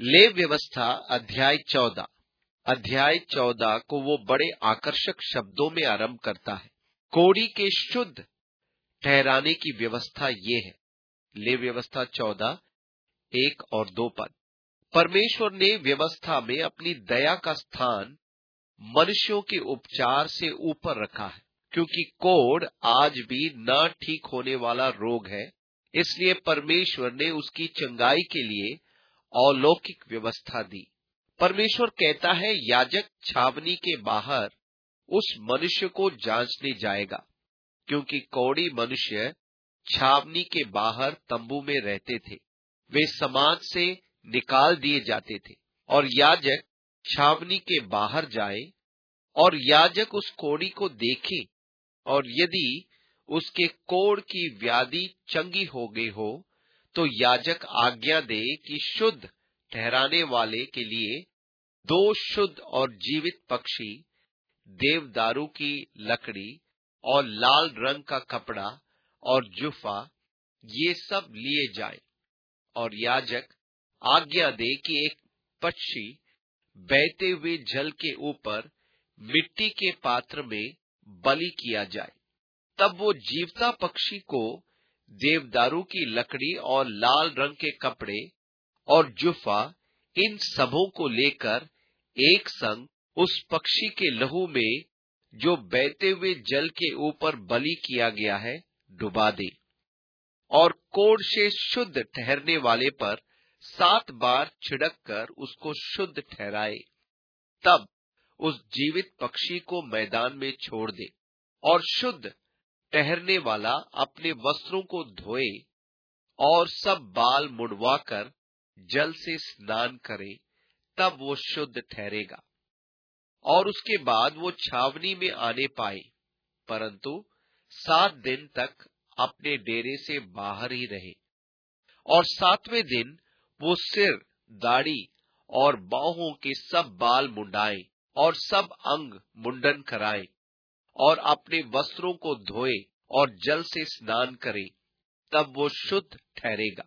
लेव व्यवस्था अध्याय 14 को वो बड़े आकर्षक शब्दों में आरंभ करता है। कोढ़ी के शुद्ध ठहराने की व्यवस्था ये है। लेव व्यवस्था 14, 1 और 2 पद। परमेश्वर ने व्यवस्था में अपनी दया का स्थान मनुष्यों के उपचार से ऊपर रखा है, क्योंकि कोढ़ आज भी न ठीक होने वाला रोग है। इसलिए परमेश्वर ने उसकी चंगाई के लिए अलौकिक व्यवस्था दी। परमेश्वर कहता है, याजक छावनी के बाहर उस मनुष्य को जांचने जाएगा, क्योंकि कोढ़ी मनुष्य छावनी के बाहर तंबू में रहते थे। वे समाज से निकाल दिए जाते थे और याजक छावनी के बाहर जाए और याजक उस कोढ़ी को देखे, और यदि उसके कोढ़ की व्याधि चंगी हो गई हो तो याजक आज्ञा दे कि शुद्ध ठहराने वाले के लिए 2 शुद्ध और जीवित पक्षी, देवदारू की लकड़ी और लाल रंग का कपड़ा और जुफा, ये सब लिए जाए। और याजक आज्ञा दे कि एक पक्षी बहते हुए जल के ऊपर मिट्टी के पात्र में बलि किया जाए। तब वो जीवता पक्षी को देवदारू की लकड़ी और लाल रंग के कपड़े और जुफा, इन सबों को लेकर एक संग उस पक्षी के लहू में जो बहते हुए जल के ऊपर बलि किया गया है डुबा दे, और कोढ़ से शुद्ध ठहरने वाले पर 7 बार छिड़क कर उसको शुद्ध ठहराए। तब उस जीवित पक्षी को मैदान में छोड़ दे, और शुद्ध ठहरने वाला अपने वस्त्रों को धोए और सब बाल मुड़वाकर जल से स्नान करे, तब वो शुद्ध ठहरेगा। और उसके बाद वो छावनी में आने पाए, परंतु 7 दिन तक अपने डेरे से बाहर ही रहे। और 7वें दिन वो सिर, दाढ़ी और बाहों के सब बाल मुंडाए और सब अंग मुंडन कराए और अपने वस्त्रों को धोए और जल से स्नान करे, तब वो शुद्ध ठहरेगा।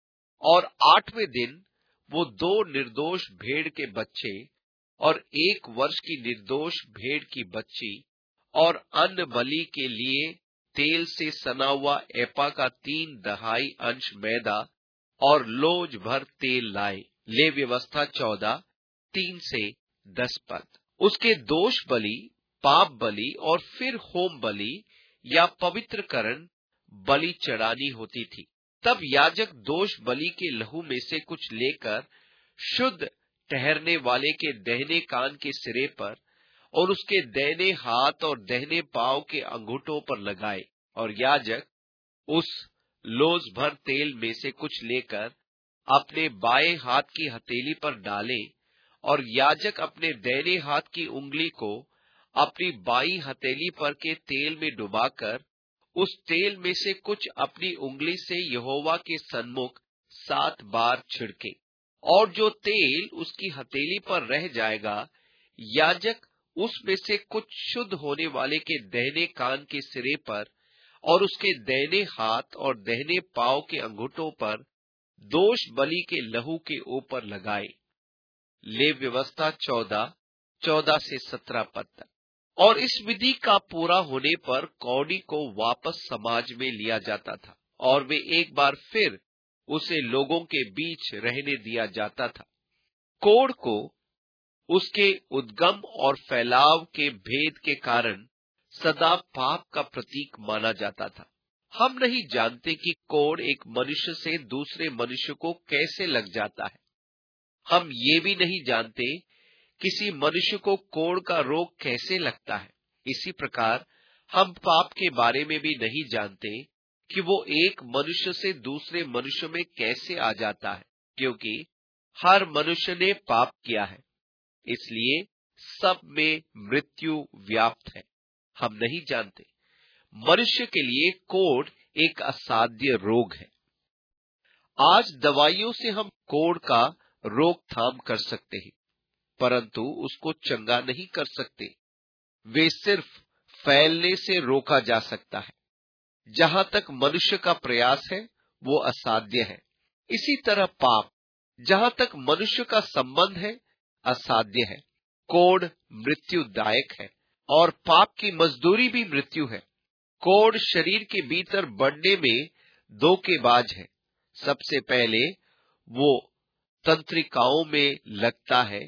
और 8वें दिन वो 2 निर्दोष भेड़ के बच्चे और 1 वर्ष की निर्दोष भेड़ की बच्ची और अन्न बलि के लिए तेल से सना हुआ एपा का 3/2 अंश मैदा और लोज भर तेल लाए। ले व्यवस्था 14, 3 से 10 पद। उसके दोष बलि, पाप बलि और फिर होम बलि या पवित्रकरण बलि चढ़ानी होती थी। तब याजक दोष बलि के लहू में से कुछ लेकर शुद्ध ठहरने वाले के दाहिने कान के सिरे पर और उसके दाहिने हाथ और दाहिने पांव के अंगूठों पर लगाए, और याजक उस लोज भर तेल में से कुछ लेकर अपने बाएं हाथ की हथेली पर डाले, और याजक अपने दाहिने हाथ की उंगली को अपनी बाईं हथेली पर के तेल में डुबाकर उस तेल में से कुछ अपनी उंगली से यहोवा के सन्मुख 7 बार छिड़के, और जो तेल उसकी हथेली पर रह जाएगा, याजक उसमें से कुछ शुद्ध होने वाले के दाहिने कान के सिरे पर और उसके दाहिने हाथ और दाहिने पांव के अंगूठों पर दोष बलि के लहू के ऊपर लगाए। ले व्यवस्था 14, 14 से 17 पद तक। और इस विधि का पूरा होने पर कौड़ी को वापस समाज में लिया जाता था, और वे एक बार फिर उसे लोगों के बीच रहने दिया जाता था। कोढ़ को उसके उद्गम और फैलाव के भेद के कारण सदा पाप का प्रतीक माना जाता था। हम नहीं जानते कि कोढ़ एक मनुष्य से दूसरे मनुष्य को कैसे लग जाता है। हम ये भी नहीं जानते किसी मनुष्य को कोढ़ का रोग कैसे लगता है। इसी प्रकार हम पाप के बारे में भी नहीं जानते कि वो एक मनुष्य से दूसरे मनुष्य में कैसे आ जाता है, क्योंकि हर मनुष्य ने पाप किया है, इसलिए सब में मृत्यु व्याप्त है। हम नहीं जानते। मनुष्य के लिए कोढ़ एक असाध्य रोग है। आज दवाइयों से हम कोढ़ का रोकथाम कर सकते हैं, परंतु उसको चंगा नहीं कर सकते। वे सिर्फ फैलने से रोका जा सकता है। जहां तक मनुष्य का प्रयास है वो असाध्य है। इसी तरह पाप जहां तक मनुष्य का संबंध है, असाध्य है। कोढ़ मृत्युदायक है और पाप की मजदूरी भी मृत्यु है। कोढ़ शरीर के भीतर बढ़ने में धोखेबाज है। सबसे पहले वो तंत्रिकाओं में लगता है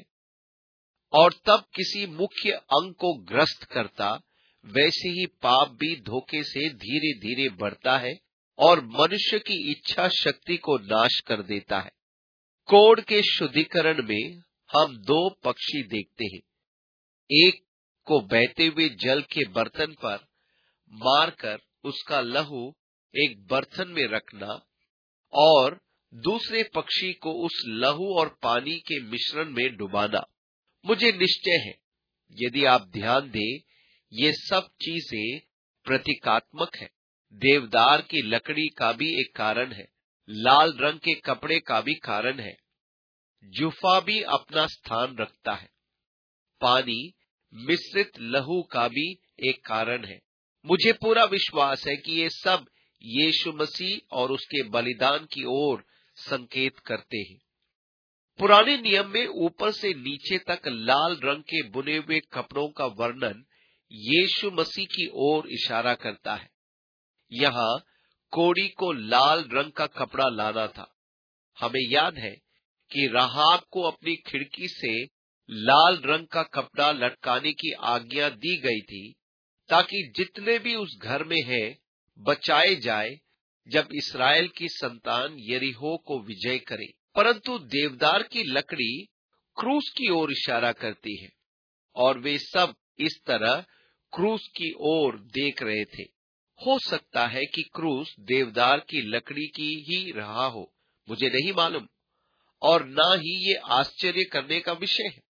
और तब किसी मुख्य अंग को ग्रस्त करता। वैसे ही पाप भी धोखे से धीरे धीरे बढ़ता है और मनुष्य की इच्छा शक्ति को नाश कर देता है। कोढ़ के शुद्धिकरण में हम दो पक्षी देखते हैं। एक को बहते हुए जल के बर्तन पर मारकर उसका लहू एक बर्तन में रखना और दूसरे पक्षी को उस लहू और पानी के मिश्रण में डुबाना। मुझे निश्चय है, यदि आप ध्यान दें, ये सब चीजें प्रतीकात्मक है। देवदार की लकड़ी का भी एक कारण है, लाल रंग के कपड़े का भी कारण है, जुफा भी अपना स्थान रखता है, पानी मिश्रित लहू का भी एक कारण है। मुझे पूरा विश्वास है कि ये सब यीशु मसीह और उसके बलिदान की ओर संकेत करते हैं। पुराने नियम में ऊपर से नीचे तक लाल रंग के बुने हुए कपड़ों का वर्णन यीशु मसीह की ओर इशारा करता है। यहाँ कोढ़ी को लाल रंग का कपड़ा लाना था। हमें याद है कि राहाब को अपनी खिड़की से लाल रंग का कपड़ा लटकाने की आज्ञा दी गई थी, ताकि जितने भी उस घर में हैं बचाए जाए जब इस्राएल की संतान यरीहो को विजय करे। परंतु देवदार की लकड़ी क्रूस की ओर इशारा करती है और वे सब इस तरह क्रूस की ओर देख रहे थे। हो सकता है कि क्रूस देवदार की लकड़ी की ही रहा हो, मुझे नहीं मालूम, और ना ही ये आश्चर्य करने का विषय है।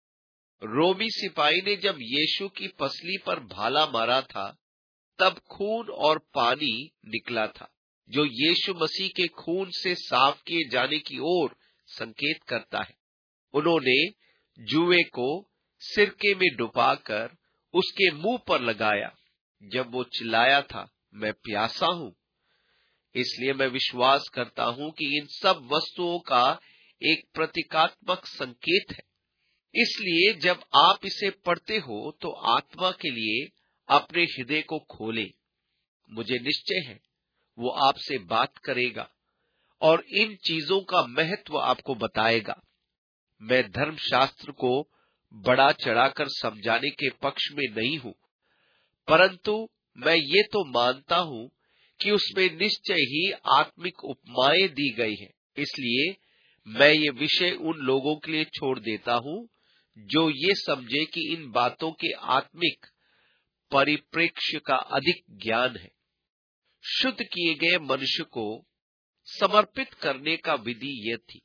रोमी सिपाही ने जब यीशु की पसली पर भाला मारा था, तब खून और पानी निकला था, जो यीशु मसीह के खून से साफ किए जाने की ओर संकेत करता है। उन्होंने जुए को सिरके में डुबाकर उसके मुंह पर लगाया जब वो चिल्लाया था, मैं प्यासा हूं। इसलिए मैं विश्वास करता हूं कि इन सब वस्तुओं का एक प्रतीकात्मक संकेत है। इसलिए जब आप इसे पढ़ते हो तो आत्मा के लिए अपने हृदय को खोलें। मुझे निश्चय है वो आपसे बात करेगा और इन चीजों का महत्व आपको बताएगा। मैं धर्मशास्त्र को बड़ा चढ़ाकर समझाने के पक्ष में नहीं हूं, परंतु मैं ये तो मानता हूं कि उसमें निश्चय ही आत्मिक उपमाएं दी गई हैं। इसलिए मैं ये विषय उन लोगों के लिए छोड़ देता हूं जो ये समझे कि इन बातों के आत्मिक परिप्रेक्ष्य का अधिक ज्ञान है। शुद्ध किए गए मनुष्य को समर्पित करने का विधि यह थी।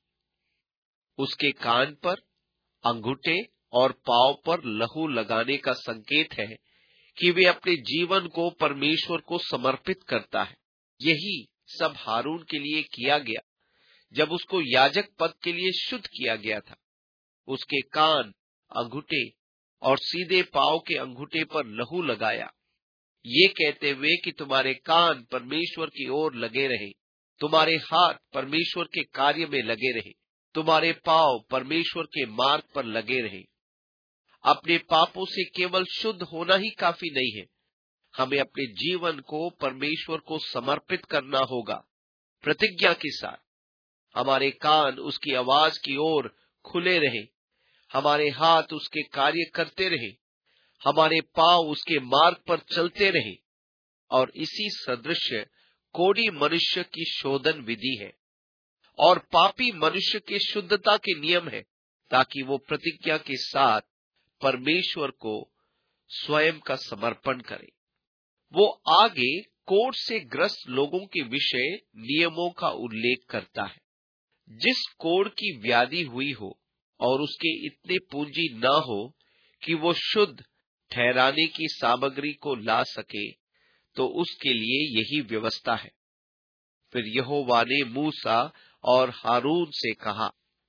उसके कान पर, अंगूठे और पांव पर लहू लगाने का संकेत है कि वे अपने जीवन को परमेश्वर को समर्पित करता है। यही सब हारून के लिए किया गया जब उसको याजक पद के लिए शुद्ध किया गया था। उसके कान, अंगूठे और सीधे पांव के अंगूठे पर लहू लगाया, ये कहते हुए कि तुम्हारे कान परमेश्वर की ओर लगे रहे, तुम्हारे हाथ परमेश्वर के कार्य में लगे रहे, तुम्हारे पांव परमेश्वर के मार्ग पर लगे रहे। अपने पापों से केवल शुद्ध होना ही काफी नहीं है, हमें अपने जीवन को परमेश्वर को समर्पित करना होगा प्रतिज्ञा के साथ। हमारे कान उसकी आवाज की ओर खुले रहे, हमारे हाथ उसके कार्य करते रहे, हमारे पांव उसके मार्ग पर चलते रहे। और इसी सदृश कोढ़ी मनुष्य की शोधन विधि है और पापी मनुष्य के शुद्धता के नियम है, ताकि वो प्रतिज्ञा के साथ परमेश्वर को स्वयं का समर्पण करे। वो आगे कोढ़ से ग्रस्त लोगों के विषय नियमों का उल्लेख करता है। जिस कोढ़ की व्याधि हुई हो और उसके इतने पूंजी न हो कि वो शुद्ध ठहराने की सामग्री को ला सके, तो उसके लिए यही व्यवस्था है। फिर यहोवा ने मूसा और हारून से कहा,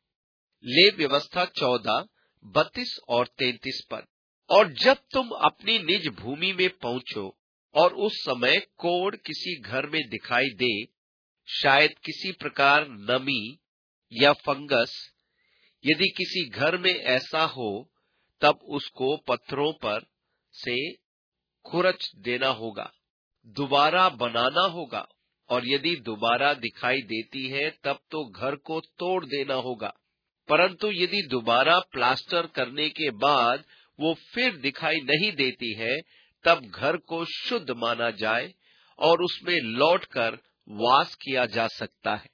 ले व्यवस्था 14, 32 और 33 पद। और जब तुम अपनी निज भूमि में पहुंचो और उस समय कोढ़ किसी घर में दिखाई दे, शायद किसी प्रकार नमी या फंगस यदि किसी घर में ऐसा हो, तब उसको पत्थरों पर से खुरच देना होगा, दोबारा बनाना होगा, और यदि दोबारा दिखाई देती है तब तो घर को तोड़ देना होगा। परंतु यदि दोबारा प्लास्टर करने के बाद वो फिर दिखाई नहीं देती है, तब घर को शुद्ध माना जाए और उसमें लौटकर वास किया जा सकता है।